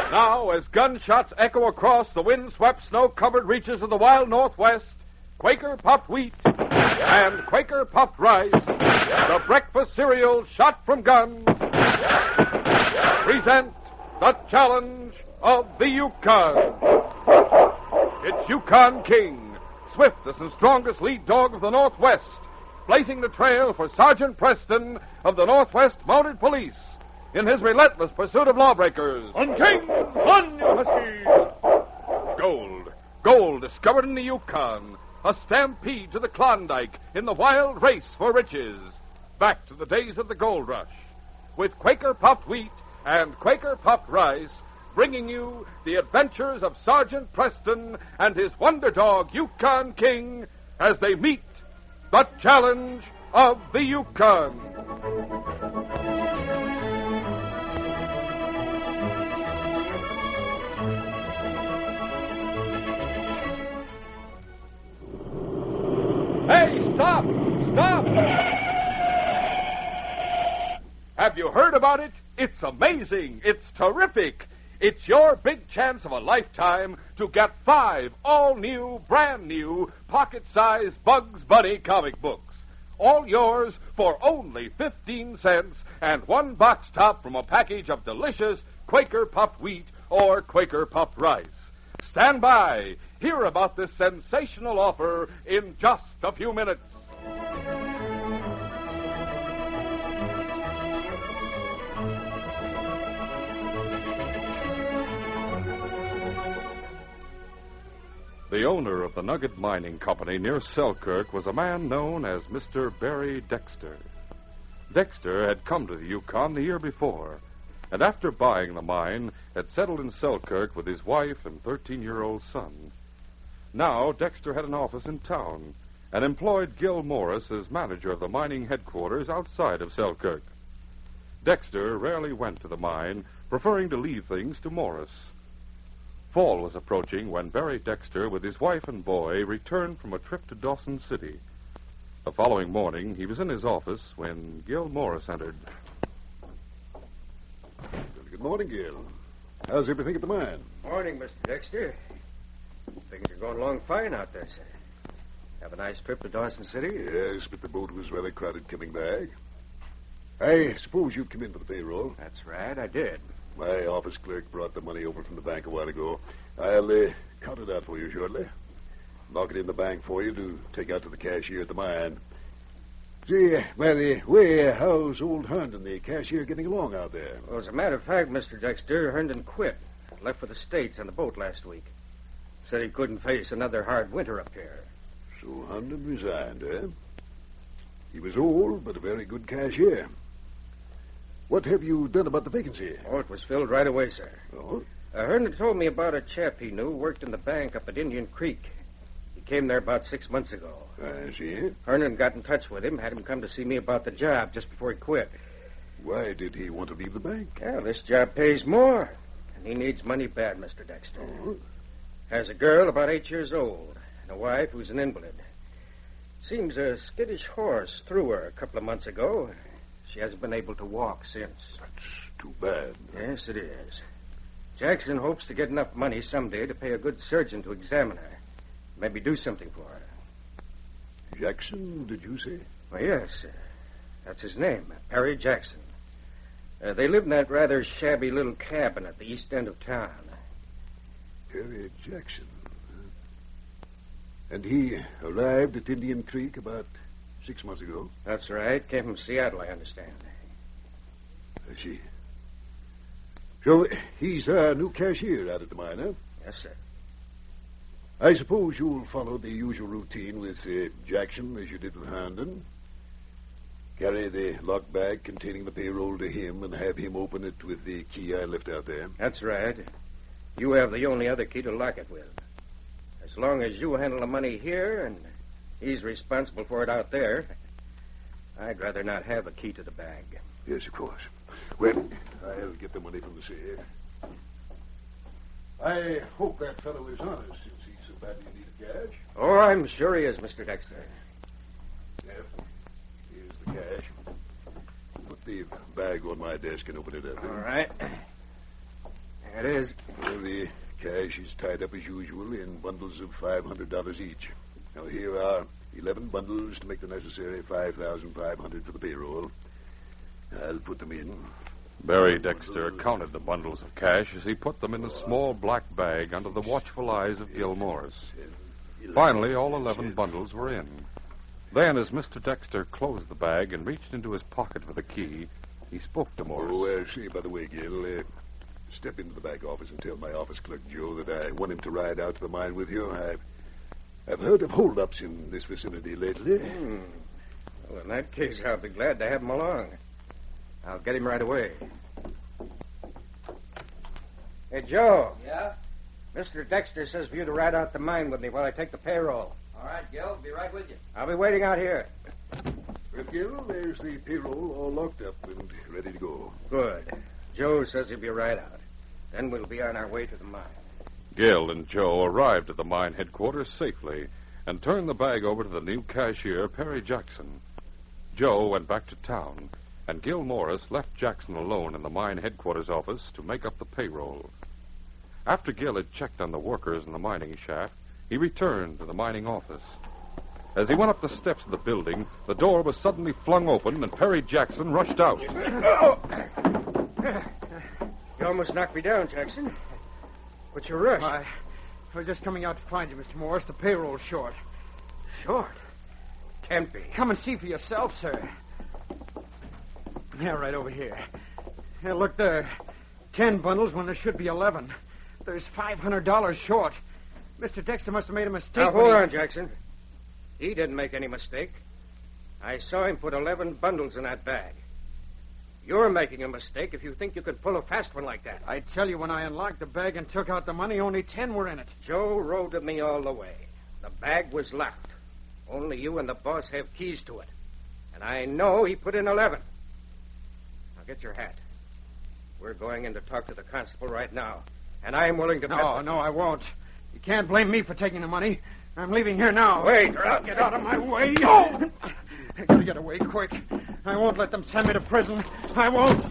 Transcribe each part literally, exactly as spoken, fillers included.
Now, as gunshots echo across the wind-swept, snow-covered reaches of the wild Northwest, Quaker Puffed Wheat and Quaker Puffed Rice, the breakfast cereal shot from guns, present the challenge of the Yukon. It's Yukon King, swiftest and strongest lead dog of the Northwest, blazing the trail for Sergeant Preston of the Northwest Mounted Police in his relentless pursuit of lawbreakers. On King! On, you huskies! Gold. Gold discovered in the Yukon. A stampede to the Klondike in the wild race for riches. Back to the days of the gold rush. With Quaker Puffed Wheat and Quaker Puffed Rice, bringing you the adventures of Sergeant Preston and his wonder dog, Yukon King, as they meet the challenge of the Yukon. Hey, stop! Stop! Have you heard about it? It's amazing. It's terrific. It's your big chance of a lifetime to get five all-new, brand-new, pocket-sized Bugs Bunny comic books. All yours for only fifteen cents and one box top from a package of delicious Quaker Puffed Wheat or Quaker Puffed Rice. Stand by. Hear about this sensational offer in just a few minutes. The owner of the Nugget Mining Company near Selkirk was a man known as Mister Barry Dexter. Dexter had come to the Yukon the year before, and after buying the mine, had settled in Selkirk with his wife and thirteen-year-old son. Now, Dexter had an office in town and employed Gil Morris as manager of the mining headquarters outside of Selkirk. Dexter rarely went to the mine, preferring to leave things to Morris. Fall was approaching when Barry Dexter, with his wife and boy, returned from a trip to Dawson City. The following morning, he was in his office when Gil Morris entered. Good morning, Gil. How's everything at the mine? Morning, Mister Dexter. Things are going along fine out there, sir. Have a nice trip to Dawson City? Yes, but the boat was rather crowded coming back. I suppose you've come in for the payroll. That's right, I did. My office clerk brought the money over from the bank a while ago. I'll uh, count it out for you shortly. Lock it in the bank for you to take out to the cashier at the mine. Gee, by the way, how's old Herndon, the cashier, getting along out there? Well, as a matter of fact, Mister Dexter, Herndon quit. Left for the States on the boat last week. Said he couldn't face another hard winter up here. So Herndon resigned, eh? He was old, but a very good cashier. What have you done about the vacancy? Oh, it was filled right away, sir. Oh? Uh, Herndon told me about a chap he knew who worked in the bank up at Indian Creek. He came there about six months ago. I see. Herndon got in touch with him, had him come to see me about the job just before he quit. Why did he want to leave the bank? Well, this job pays more, and he needs money bad, Mister Dexter. Oh? Has a girl about eight years old and a wife who's an invalid. Seems a skittish horse threw her a couple of months ago. She hasn't been able to walk since. That's too bad. Yes, it is. Jackson hopes to get enough money someday to pay a good surgeon to examine her. Maybe do something for her. Jackson, did you say? Well, yes. Uh, that's his name, Perry Jackson. Uh, they live in that rather shabby little cabin at the east end of town. Perry Jackson. And he arrived at Indian Creek about six months ago? That's right. Came from Seattle, I understand. I see. So he's our new cashier out at the mine, huh? Yes, sir. I suppose you'll follow the usual routine with uh, Jackson as you did with Herndon. Carry the lock bag containing the payroll to him and have him open it with the key I left out there. That's right. You have the only other key to lock it with. As long as you handle the money here and he's responsible for it out there, I'd rather not have a key to the bag. Yes, of course. Well, I'll get the money from the safe. I hope that fellow is honest since he's so badly in need of cash. Oh, I'm sure he is, Mister Dexter. Yes. Here's the cash. Put the bag on my desk and open it up. All right. It is. Well, the cash is tied up as usual in bundles of five hundred dollars each. Now, here are eleven bundles to make the necessary five thousand five hundred dollars for the payroll. I'll put them in. Barry Dexter counted the bundles of cash as he put them in a small black bag under the watchful eyes of Gil Morris. Finally, all eleven bundles were in. Then, as Mister Dexter closed the bag and reached into his pocket for the key, he spoke to Morris. Oh, uh, see, by the way, Gil, uh, step into the back office and tell my office clerk, Joe, that I want him to ride out to the mine with you. I've, I've heard of holdups in this vicinity lately. Hmm. Well, in that case, I'll be glad to have him along. I'll get him right away. Hey, Joe. Yeah? Mister Dexter says for you to ride out the mine with me while I take the payroll. All right, Gil. Be right with you. I'll be waiting out here. Well, Gil, there's the payroll all locked up and ready to go. Good. Joe says he'll be right out. Then we'll be on our way to the mine. Gil and Joe arrived at the mine headquarters safely and turned the bag over to the new cashier, Perry Jackson. Joe went back to town, and Gil Morris left Jackson alone in the mine headquarters office to make up the payroll. After Gil had checked on the workers in the mining shaft, he returned to the mining office. As he went up the steps of the building, the door was suddenly flung open, and Perry Jackson rushed out. You almost knocked me down, Jackson. What's your rush? I, I was just coming out to find you, Mister Morris. The payroll's short. Short? Can't be. Come and see for yourself, sir. Yeah, right over here. Yeah, look there. Ten bundles when there should be eleven. There's five hundred dollars short. Mister Dexter must have made a mistake. Now, when hold he... on, Jackson. He didn't make any mistake. I saw him put eleven bundles in that bag. You're making a mistake if you think you could pull a fast one like that. I tell you, when I unlocked the bag and took out the money, only ten were in it. Joe rode with me all the way. The bag was locked. Only you and the boss have keys to it. And I know he put in eleven. Now, get your hat. We're going in to talk to the constable right now. And I'm willing to... No, bet... no, I won't. You can't blame me for taking the money. I'm leaving here now. Wait, or I'll Get out of my way. Oh! I gotta get away quick. I won't let them send me to prison. I won't.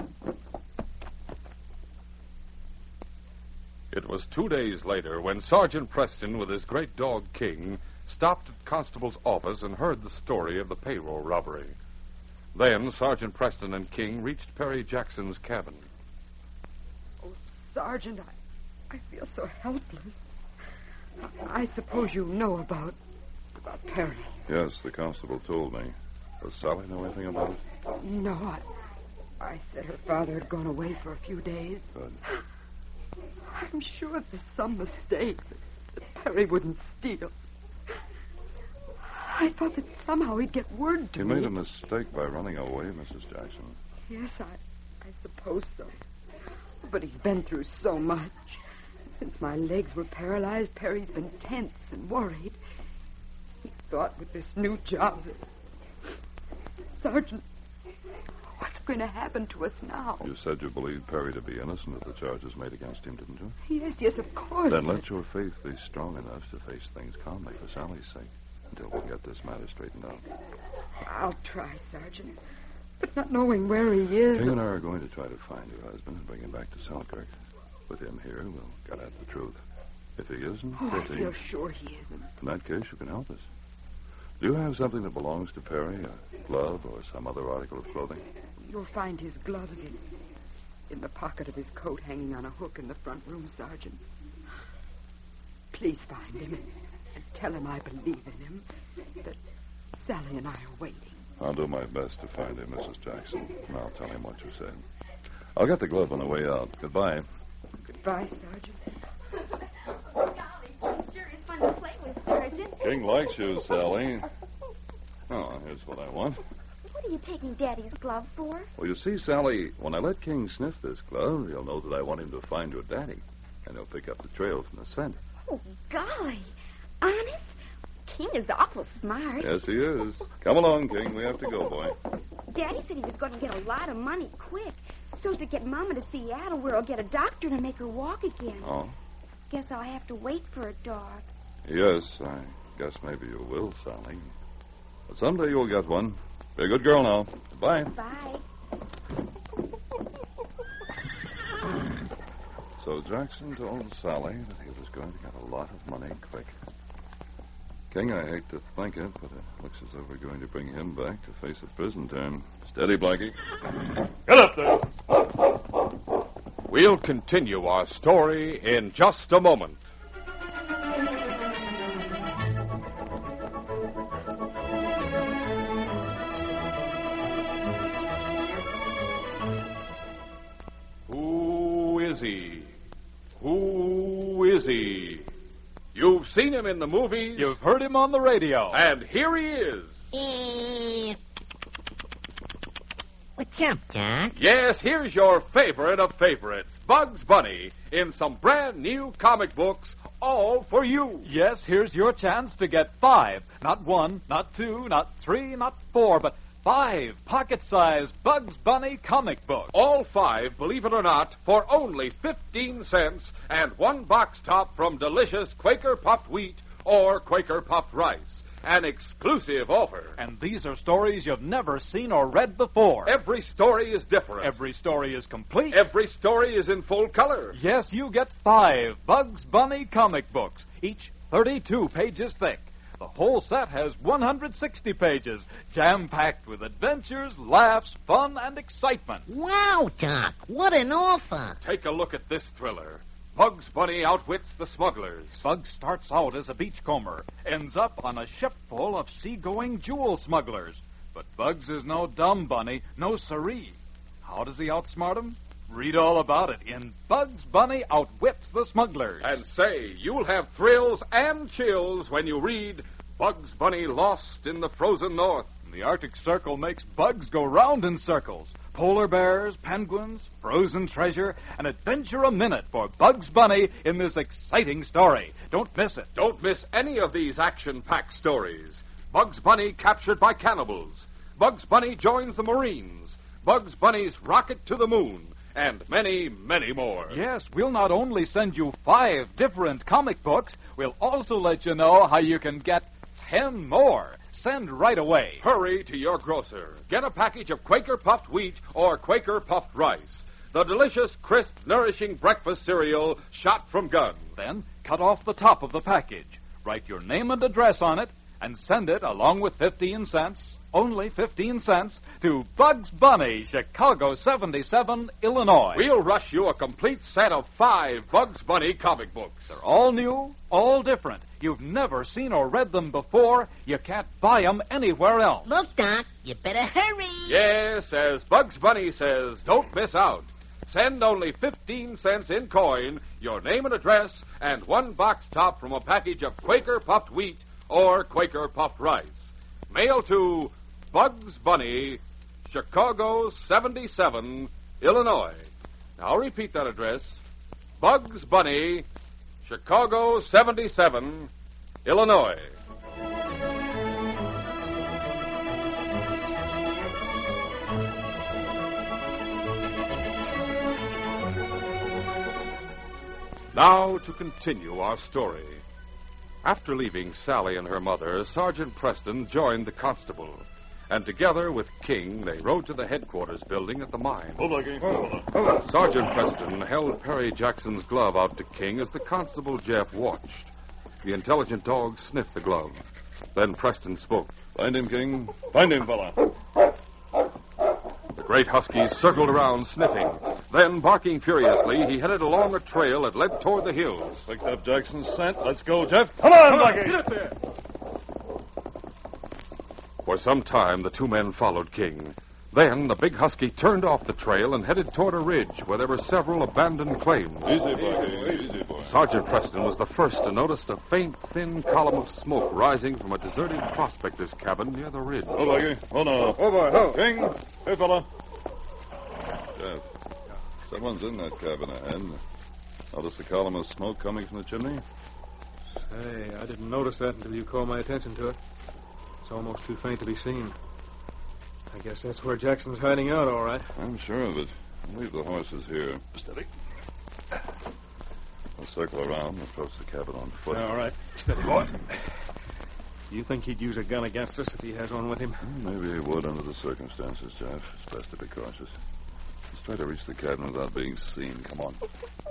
It was two days later when Sergeant Preston, with his great dog King, stopped at Constable's office and heard the story of the payroll robbery. Then Sergeant Preston and King reached Perry Jackson's cabin. Oh, Sergeant, I, I feel so helpless. I, I suppose you know about, about Perry. Yes, the constable told me. Does Sally know anything about it? No, I, I said her father had gone away for a few days. Good. I'm sure there's some mistake that, that Perry wouldn't steal. I thought that somehow he'd get word to He me. made a mistake by running away, Missus Jackson. Yes, I, I suppose so. But he's been through so much. Since my legs were paralyzed, Perry's been tense and worried. He thought with this new job that... Sergeant, what's going to happen to us now? You said you believed Perry to be innocent of the charges made against him, didn't you? Yes, yes, of course. Then but- let your faith be strong enough to face things calmly for Sally's sake until we get this matter straightened out. I'll try, Sergeant. But not knowing where he is... King and I are going to try to find your husband and bring him back to Selkirk. With him here, we'll get at the truth. If he isn't, Oh, I guilty, feel sure he isn't. in that case, you can help us. Do you have something that belongs to Perry? A glove or some other article of clothing? You'll find his gloves in, in the pocket of his coat hanging on a hook in the front room, Sergeant. Please find him and, and tell him I believe in him, that Sally and I are waiting. I'll do my best to find him, Missus Jackson, and I'll tell him what you said. I'll get the glove on the way out. Goodbye. Goodbye, Sergeant. Golly, King sure is fun to play with, Sergeant. King likes you, Sally. Oh, here's what I want. What are you taking Daddy's glove for? Well, you see, Sally, when I let King sniff this glove, he'll know that I want him to find your daddy, and he'll pick up the trail from the scent. Oh, golly. Honest? King is awful smart. Yes, he is. Come along, King. We have to go, boy. Daddy said he was going to get a lot of money quick, so's to get Mama to Seattle where he'll get a doctor to make her walk again. Oh? Guess I'll have to wait for a dog. Yes, I guess maybe you will, Sally. But someday you'll get one. Be a good girl now. Goodbye. Bye. So Jackson told Sally that he was going to get a lot of money quick. King, I hate to think it, but it looks as though we're going to bring him back to face a prison term. Steady, Blackie. Get up there. We'll continue our story in just a moment. Who is he? Who is he? You've seen him in the movies. You've heard him on the radio. And here he is. Eh, What's up, Doc? Yes, here's your favorite of favorites, Bugs Bunny, in some brand new comic books, all for you. Yes, here's your chance to get five. Not one, not two, not three, not four, but five pocket-sized Bugs Bunny comic books. All five, believe it or not, for only fifteen cents, and one box top from delicious Quaker puffed wheat or Quaker puffed rice. An exclusive offer. And these are stories you've never seen or read before. Every story is different. Every story is complete. Every story is in full color. Yes, you get five Bugs Bunny comic books, each thirty-two pages thick. The whole set has one hundred sixty pages, jam-packed with adventures, laughs, fun, and excitement. Wow, Doc, what an offer. Take a look at this thriller. Bugs Bunny outwits the smugglers. Bugs starts out as a beachcomber, ends up on a ship full of seagoing jewel smugglers. But Bugs is no dumb bunny, no siree. How does he outsmart 'em? Read all about it in Bugs Bunny Outwits the Smugglers. And say, you'll have thrills and chills when you read Bugs Bunny Lost in the Frozen North. The Arctic Circle makes bugs go round in circles. Polar bears, penguins, frozen treasure, an adventure a minute for Bugs Bunny in this exciting story. Don't miss it. Don't miss any of these action-packed stories. Bugs Bunny captured by cannibals. Bugs Bunny joins the Marines. Bugs Bunny's rocket to the moon. And many, many more. Yes, we'll not only send you five different comic books, we'll also let you know how you can get ten more. Send right away. Hurry to your grocer. Get a package of Quaker puffed wheat or Quaker puffed rice. The delicious, crisp, nourishing breakfast cereal shot from guns. Then cut off the top of the package. Write your name and address on it and send it along with fifteen cents, only fifteen cents, to Bugs Bunny, Chicago seventy-seven, Illinois. We'll rush you a complete set of five Bugs Bunny comic books. They're all new, all different. You've never seen or read them before. You can't buy them anywhere else. Look, Doc, you better hurry. Yes, as Bugs Bunny says, don't miss out. Send only fifteen cents in coin, your name and address, and one box top from a package of Quaker puffed wheat or Quaker puffed rice. Mail to Bugs Bunny, Chicago seventy-seven, Illinois. Now I'll repeat that address. Bugs Bunny, Chicago seventy-seven, Illinois. Now to continue our story. After leaving Sally and her mother, Sergeant Preston joined the constable. And together with King, they rode to the headquarters building at the mine. Oh, Oh, Sergeant Preston held Perry Jackson's glove out to King as the constable Jeff watched. The intelligent dog sniffed the glove. Then Preston spoke. Find him, King. Find him, fella. The great husky circled around, sniffing. Then, barking furiously, he headed along a trail that led toward the hills. Picked up Jackson's scent. Let's go, Jeff. Come on, Blackie. Get up there. For some time, the two men followed King. Then, the big husky turned off the trail and headed toward a ridge where there were several abandoned claims. Easy, Blackie. Easy, boy. Sergeant Preston was the first to notice a faint, thin column of smoke rising from a deserted prospector's cabin near the ridge. Oh, Blackie. Oh, no. Oh, boy, oh. King. Hey, fella. Jeff, someone's in that cabin ahead. Notice the column of smoke coming from the chimney? Say, I didn't notice that until you called my attention to it. It's almost too faint to be seen. I guess that's where Jackson's hiding out, all right. I'm sure of it. I'll leave the horses here. Steady. I'll circle around and approach the cabin on foot. All right. Steady, boy. You think he'd use a gun against us if he has one with him? Maybe he would under the circumstances, Jeff. It's best to be cautious. Let's try to reach the cabin without being seen. Come on.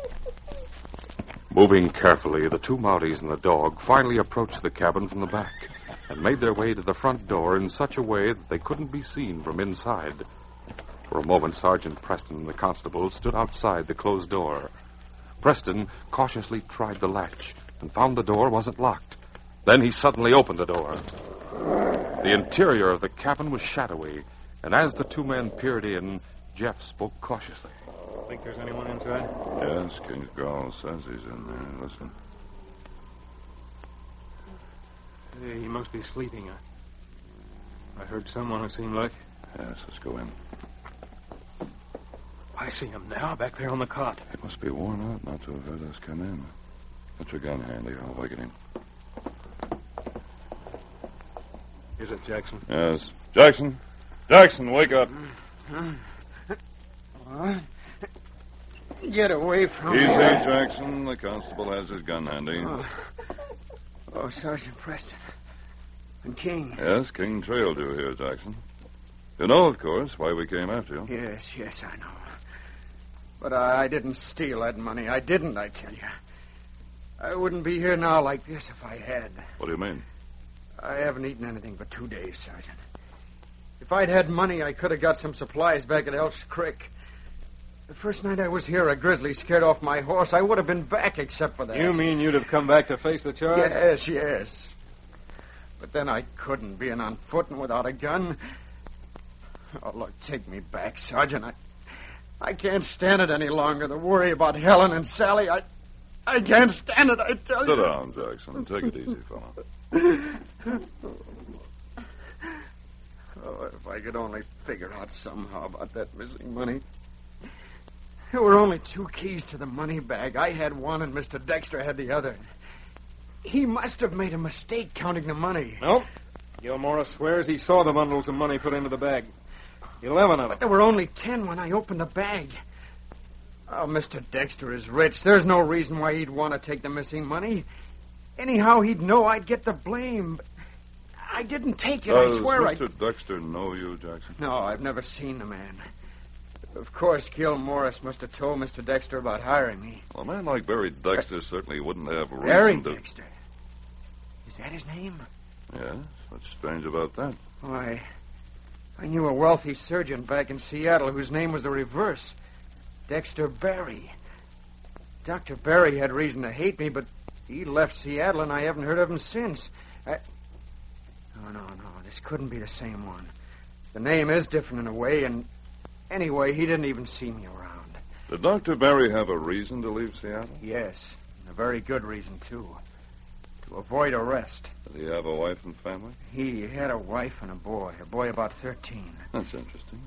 Moving carefully, the two Mounties and the dog finally approached the cabin from the back and made their way to the front door in such a way that they couldn't be seen from inside. For a moment, Sergeant Preston and the constable stood outside the closed door. Preston cautiously tried the latch and found the door wasn't locked. Then he suddenly opened the door. The interior of the cabin was shadowy, and as the two men peered in, Jeff spoke cautiously. Think there's anyone inside? Yes, King's growl says he's in there. Listen. Hey, he must be sleeping. I, I heard someone, it seemed like. Yes, let's go in. I see him now, back there on the cot. He must be worn out not to have heard us come in. Put your gun handy. I'll waken him. Is it Jackson? Yes. Jackson! Jackson, wake up. What? Get away from Easy, me. Jackson. The constable has his gun handy. Oh. oh, Sergeant Preston. And King. Yes, King trailed you here, Jackson. You know, of course, why we came after you. Yes, yes, I know. But I, I didn't steal that money. I didn't, I tell you. I wouldn't be here now like this if I had. What do you mean? I haven't eaten anything for two days, Sergeant. If I'd had money, I could have got some supplies back at Elks Creek. The first night I was here, a grizzly scared off my horse. I would have been back except for that. You mean you'd have come back to face the charge? Yes, yes. But then I couldn't, being on foot and without a gun. Oh, look, take me back, Sergeant. I, I can't stand it any longer. The worry about Helen and Sally, I, I can't stand it, I tell Sit you. Sit down, Jackson. Take it easy, fellow. Oh, if I could only figure out somehow about that missing money. There were only two keys to the money bag. I had one and Mister Dexter had the other. He must have made a mistake counting the money. Nope. Gil Morris swears he saw the bundles of money put into the bag. Eleven of them. But there were only ten when I opened the bag. Oh, Mister Dexter is rich. There's no reason why he'd want to take the missing money. Anyhow, he'd know I'd get the blame. But I didn't take it, Does I swear. Mister I... Dexter know you, Jackson? No, I've never seen the man. Of course, Gil Morris must have told Mister Dexter about hiring me. Well, a man like Barry Dexter uh, certainly wouldn't have a reason Barry to... Dexter? Is that his name? Yes. What's strange about that? Why, I knew a wealthy surgeon back in Seattle whose name was the reverse. Dexter Barry. Doctor Barry had reason to hate me, but he left Seattle and I haven't heard of him since. I... No, no, no. This couldn't be the same one. The name is different in a way, and anyway, he didn't even see me around. Did Doctor Barry have a reason to leave Seattle? Yes, and a very good reason, too. To avoid arrest. Did he have a wife and family? He had a wife and a boy, a boy about thirteen. That's interesting.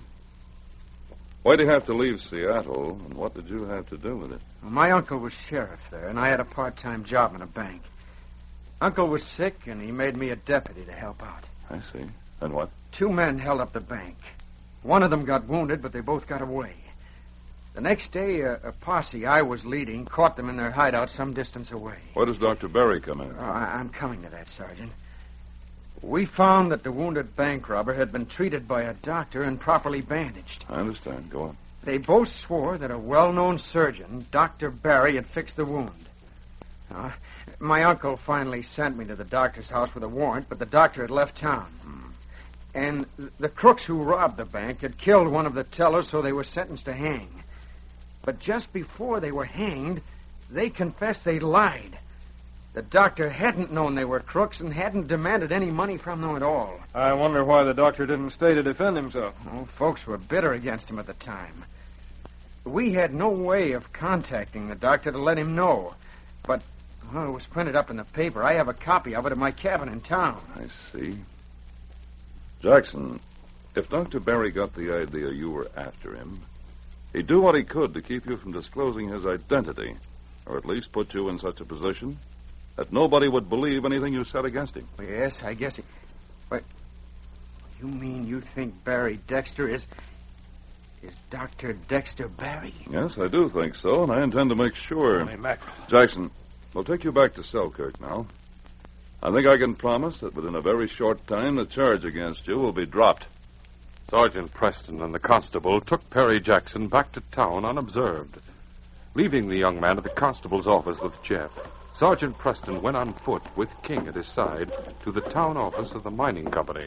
Why did he have to leave Seattle, and what did you have to do with it? Well, my uncle was sheriff there, and I had a part-time job in a bank. Uncle was sick, and he made me a deputy to help out. I see. And what? Two men held up the bank. One of them got wounded, but they both got away. The next day, a, a posse I was leading caught them in their hideout some distance away. Where does Doctor Barry come in? Oh, I, I'm coming to that, Sergeant. We found that the wounded bank robber had been treated by a doctor and properly bandaged. I understand. Go on. They both swore that a well-known surgeon, Doctor Barry, had fixed the wound. Uh, my uncle finally sent me to the doctor's house with a warrant, but the doctor had left town. Hmm. And the crooks who robbed the bank had killed one of the tellers, so they were sentenced to hang. But just before they were hanged, they confessed they lied. The doctor hadn't known they were crooks and hadn't demanded any money from them at all. I wonder why the doctor didn't stay to defend himself. Oh, folks were bitter against him at the time. We had no way of contacting the doctor to let him know. But, well, it was printed up in the paper. I have a copy of it at my cabin in town. I see. Jackson, if Doctor Barry got the idea you were after him, he'd do what he could to keep you from disclosing his identity, or at least put you in such a position that nobody would believe anything you said against him. Yes, I guess he... But you mean you think Barry Dexter is... is Doctor Dexter Barry? Yes, I do think so, and I intend to make sure. Holy mackerel. Jackson, we'll take you back to Selkirk now. I think I can promise that within a very short time the charge against you will be dropped. Sergeant Preston and the constable took Perry Jackson back to town unobserved. Leaving the young man at the constable's office with Jeff, Sergeant Preston went on foot with King at his side to the town office of the mining company.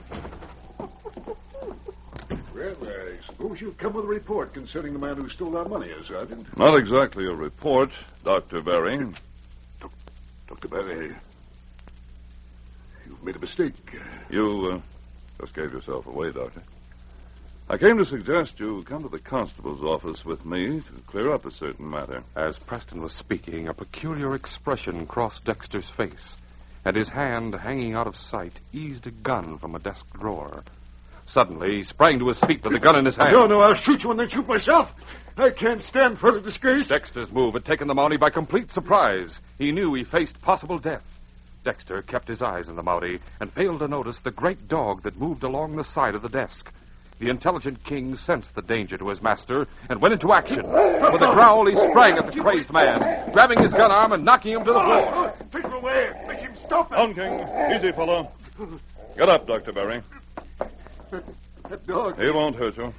Well, I suppose you've come with a report concerning the man who stole our money, eh, Sergeant? Not exactly a report, Doctor Berry. Doctor Berry, you've made a mistake. You uh, just gave yourself away, Doctor. I came to suggest you come to the constable's office with me to clear up a certain matter. As Preston was speaking, a peculiar expression crossed Dexter's face, and his hand, hanging out of sight, eased a gun from a desk drawer. Suddenly, he sprang to his feet with the gun in his hand. No, no, I'll shoot you and then shoot myself. I can't stand further disgrace. Dexter's move had taken the Mountie by complete surprise. He knew he faced possible death. Dexter kept his eyes on the Mountie and failed to notice the great dog that moved along the side of the desk. The intelligent King sensed the danger to his master and went into action. With a growl, he sprang at the crazed man, grabbing his gun arm and knocking him to the floor. Take him away. Make him stop. On, King. Easy, fellow. Get up, Doctor Berry. That dog. He won't hurt you.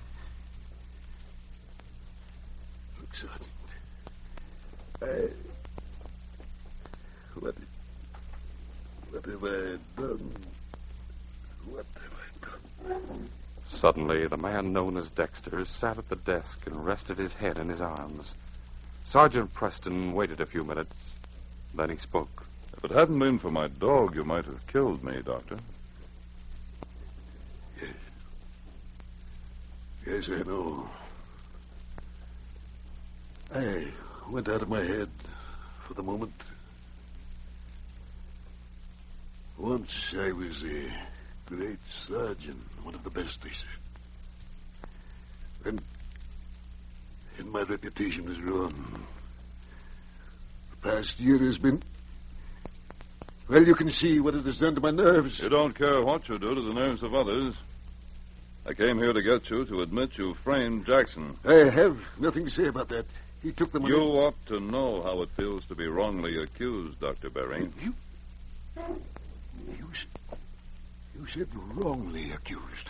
Look, Sergeant. I... What... What have I done? What have I done? Suddenly, the man known as Dexter sat at the desk and rested his head in his arms. Sergeant Preston waited a few minutes. Then he spoke. If it hadn't been for my dog, you might have killed me, Doctor. Yes. Yes, I know. I went out of my head for the moment. Once I was a great surgeon, one of the best, they said. And, and my reputation was ruined. The past year has been... Well, you can see what it has done to my nerves. You don't care what you do to the nerves of others. I came here to get you to admit you framed Jackson. I have nothing to say about that. He took the money... You ought to know how it feels to be wrongly accused, Doctor Berry. You... You... You said wrongly accused.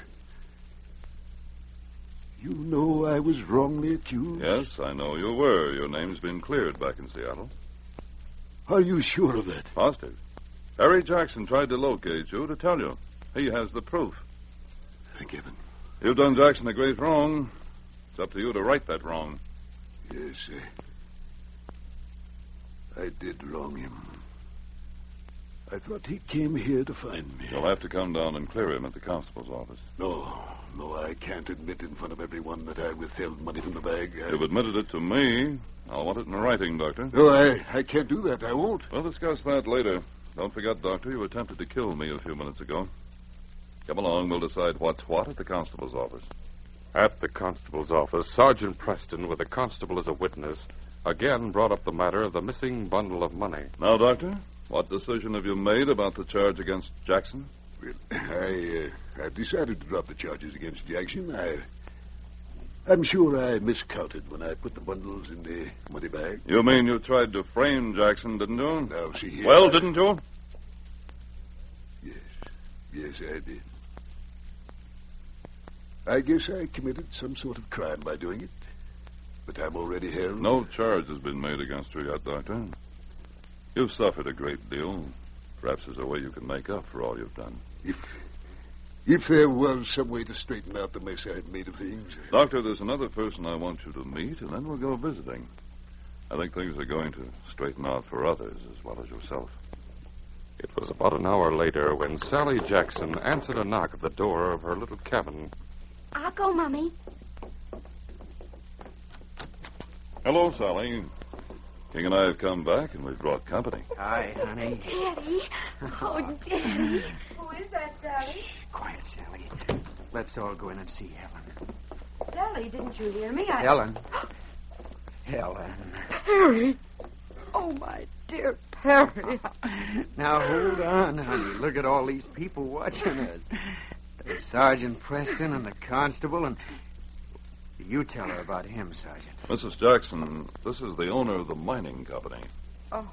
You know I was wrongly accused? Yes, I know you were. Your name's been cleared back in Seattle. Are you sure of that? Positive. Harry Jackson tried to locate you to tell you. He has the proof. Thank heaven. You've done Jackson a great wrong. It's up to you to right that wrong. Yes, I... I did wrong him. I thought he came here to find me. You'll have to come down and clear him at the constable's office. No, no, I can't admit in front of everyone that I withheld money from the bag. I... You've admitted it to me. I'll want it in writing, Doctor. No, I, I can't do that. I won't. We'll discuss that later. Don't forget, Doctor, you attempted to kill me a few minutes ago. Come along, we'll decide what's what at the constable's office. At the constable's office, Sergeant Preston, with the constable as a witness, again brought up the matter of the missing bundle of money. Now, Doctor, what decision have you made about the charge against Jackson? Well, I, uh, I've decided to drop the charges against Jackson. I, I'm sure I miscounted when I put the bundles in the money bag. You mean you tried to frame Jackson, didn't you? Now, see here. Well, I... didn't you? Yes. Yes, I did. I guess I committed some sort of crime by doing it. But I'm already held. No charge has been made against you yet, Doctor. You've suffered a great deal. Perhaps there's a way you can make up for all you've done. If, if there was some way to straighten out the mess I've made of things. Doctor, there's another person I want you to meet, and then we'll go visiting. I think things are going to straighten out for others as well as yourself. It was about an hour later when Sally Jackson answered a knock at the door of her little cabin. I'll go, Mummy. Hello, Sally. King and I have come back, and we've brought company. Hi, honey. Daddy. Oh, Daddy. Who is that, Sally? Quiet, Sally. Let's all go in and see Helen. Sally, didn't you hear me? I... Helen. Helen. Perry. Oh, my dear Perry. Now, hold on, honey. Look at all these people watching us. There's Sergeant Preston and the constable, and... You tell her about him, Sergeant. Missus Jackson, this is the owner of the mining company. Oh,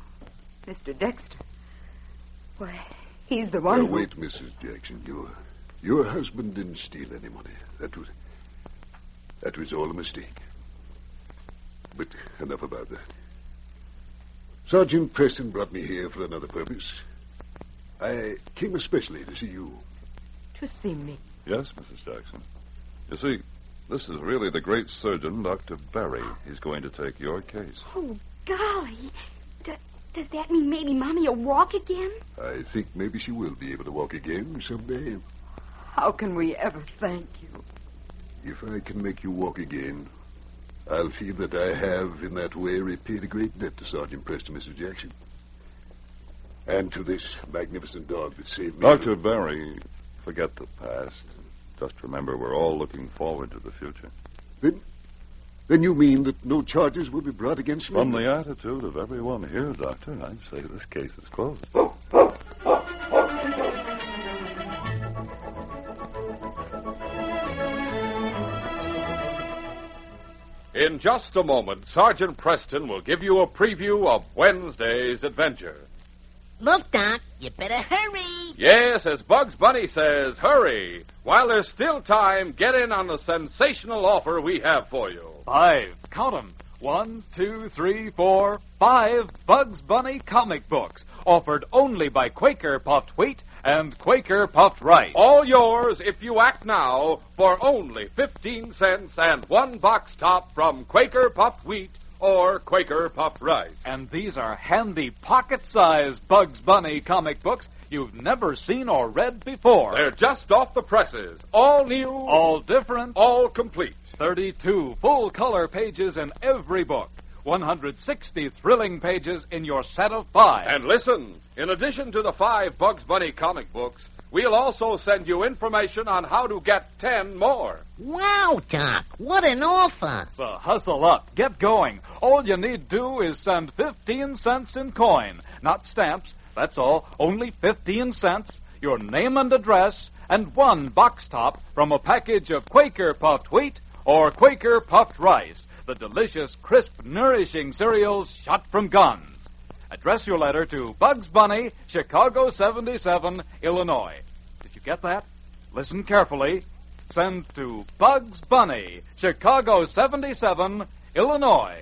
Mister Dexter. Why, he's the one Now, who... wait, Missus Jackson. You're, Your husband didn't steal any money. That was, that was all a mistake. But enough about that. Sergeant Preston brought me here for another purpose. I came especially to see you. To see me? Yes, Missus Jackson. You see, this is really the great surgeon, Doctor Berry. He's going to take your case. Oh, golly. D- does that mean maybe Mommy will walk again? I think maybe she will be able to walk again someday. How can we ever thank you? If I can make you walk again, I'll feel that I have, in that way, repaid a great debt to Sergeant Preston, Missus Jackson. And to this magnificent dog that saved me. Doctor Berry, forget the past. Just remember, we're all looking forward to the future. Then, then you mean that no charges will be brought against me? From the attitude of everyone here, Doctor, I'd say this case is closed. In just a moment, Sergeant Preston will give you a preview of Wednesday's adventure. Look, Doc, you better hurry. Yes, as Bugs Bunny says, hurry. While there's still time, get in on the sensational offer we have for you. Five. Count 'em. One, two, three, four, five Bugs Bunny comic books, offered only by Quaker Puffed Wheat and Quaker Puffed Rice. All yours if you act now for only fifteen cents and one box top from Quaker Puffed Wheat or Quaker Puffed Rice. And these are handy pocket-sized Bugs Bunny comic books you've never seen or read before. They're just off the presses. All new. All different. All complete. thirty-two full-color pages in every book. one hundred sixty thrilling pages in your set of five. And listen, in addition to the five Bugs Bunny comic books, we'll also send you information on how to get ten more. Wow, Doc, what an offer. So hustle up. Get going. All you need do is send fifteen cents in coin. Not stamps. That's all. Only fifteen cents, your name and address, and one box top from a package of Quaker Puffed Wheat or Quaker Puffed Rice, the delicious, crisp, nourishing cereals shot from guns. Address your letter to Bugs Bunny, Chicago seventy-seven, Illinois. Did you get that? Listen carefully. Send to Bugs Bunny, Chicago seventy-seven, Illinois.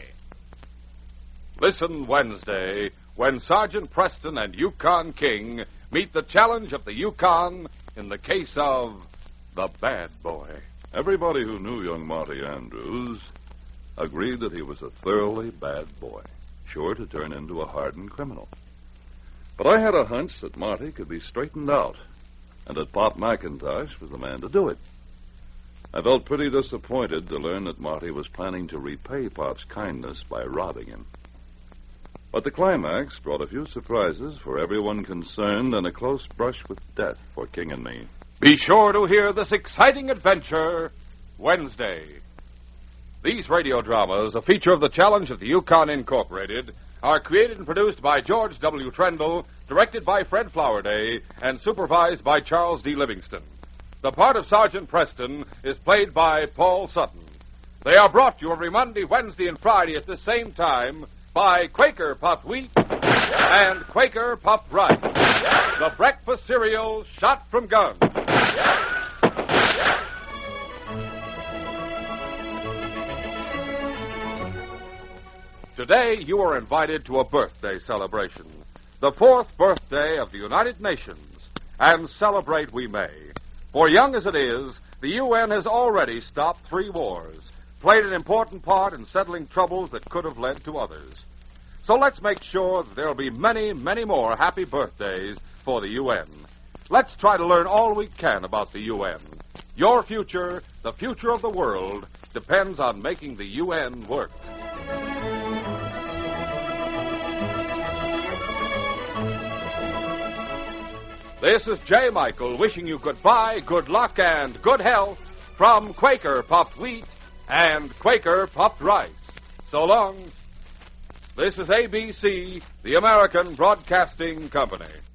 Listen Wednesday when Sergeant Preston and Yukon King meet the challenge of the Yukon in the case of the Bad Boy. Everybody who knew young Monty Andrews agreed that he was a thoroughly bad boy, sure to turn into a hardened criminal. But I had a hunch that Monty could be straightened out, and that Pop McIntosh was the man to do it. I felt pretty disappointed to learn that Monty was planning to repay Pop's kindness by robbing him. But the climax brought a few surprises for everyone concerned and a close brush with death for King and me. Be sure to hear this exciting adventure Wednesday. These radio dramas, a feature of the Challenge of the Yukon Incorporated, are created and produced by George W. Trendle, directed by Fred Flowerday, and supervised by Charles D. Livingston. The part of Sergeant Preston is played by Paul Sutton. They are brought to you every Monday, Wednesday, and Friday at the same time by Quaker Puffed Wheat and Quaker Puffed Rice, the breakfast cereal shot from guns. Today, you are invited to a birthday celebration, the fourth birthday of the United Nations, and celebrate we may. For young as it is, the U N has already stopped three wars, played an important part in settling troubles that could have led to others. So let's make sure that there will be many, many more happy birthdays for the U N. Let's try to learn all we can about the U N. Your future, the future of the world, depends on making the U N work. This is J. Michael wishing you goodbye, good luck, and good health from Quaker Puffed Wheat and Quaker Puffed Rice. So long. This is A B C, the American Broadcasting Company.